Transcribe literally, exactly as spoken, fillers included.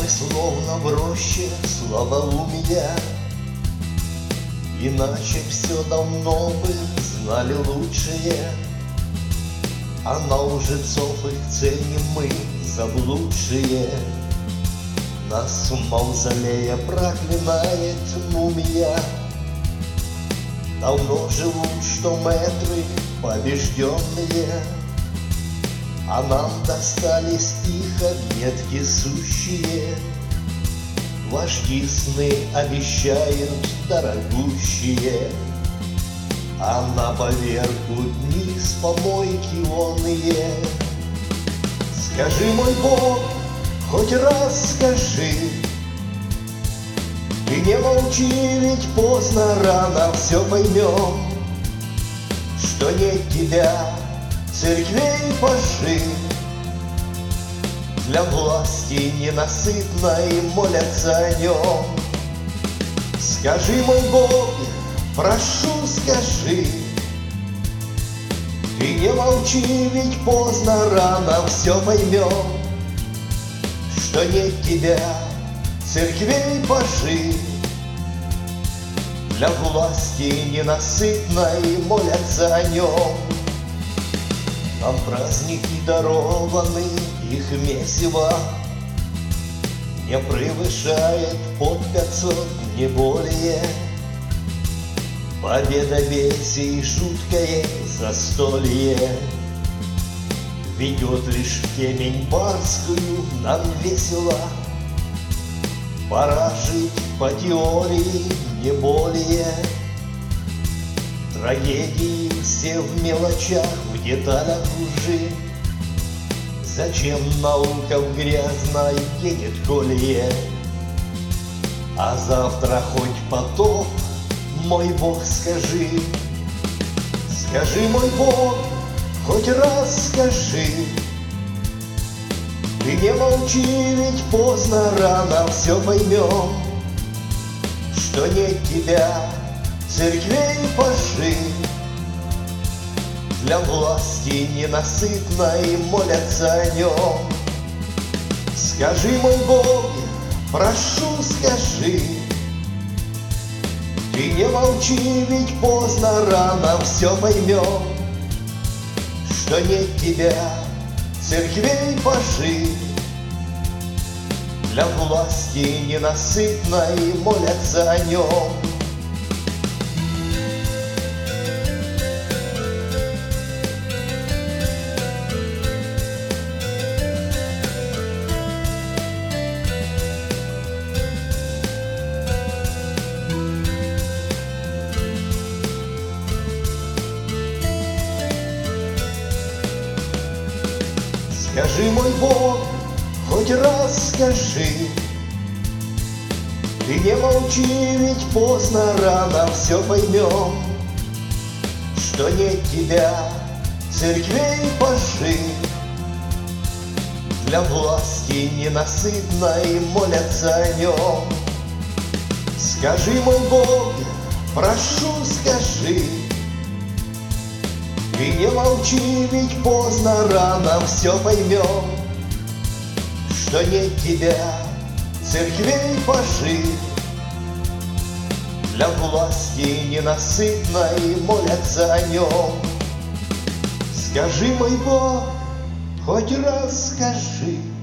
словно в роще слабоумия, иначе все давно бы знали лучшие. А на лжецов их ценим мы заблудшие. Нас в мавзолее проклинает мумия. Давно живут, что мэтры побежденные, а нам достались тихо метки сущие. Вожди сны обещают дорогущие, а на поверку дни с помойки онные. Скажи, мой Бог, хоть раз скажи, ты не молчи, ведь поздно, рано все поймем, что нет тебя, церквей пажи, для власти ненасытной молятся о нем. Скажи, мой Бог, прошу, скажи, ты не молчи, ведь поздно, рано все поймем, что нет тебя, церквей пажи, для власти ненасытной молятся о нем. Нам праздники дарованы, их месиво не превышает под пятьсот, не более. Победобесие жуткое застолье ведет лишь в темень барскую, нам весело. Пора жить по теории, не более. Трагедии все в мелочах, в деталях лжи. Зачем наука в грязной едет колее? А завтра хоть потоп, мой Бог, скажи. Скажи, мой Бог, хоть раз скажи, ты не молчи, ведь поздно, рано все поймем, что нет тебя, церквей пажи, для власти ненасытной молятся о нем. Скажи, мой Бог, прошу, скажи, ты не молчи, ведь поздно, рано все поймем, что нет тебя, церквей пажи, для власти ненасытной молятся о нем. Скажи, мой Бог, хоть раз скажи, ты не молчи, ведь поздно, рано все поймем, что нет тебя, церквей пажи, для власти ненасытной молятся о нем. Скажи, мой Бог, прошу, скажи, ты не молчи, ведь поздно, рано все поймем, что нет тебя, церквей пажи, для власти ненасытной молятся о нем. Скажи, мой Бог, хоть раз скажи,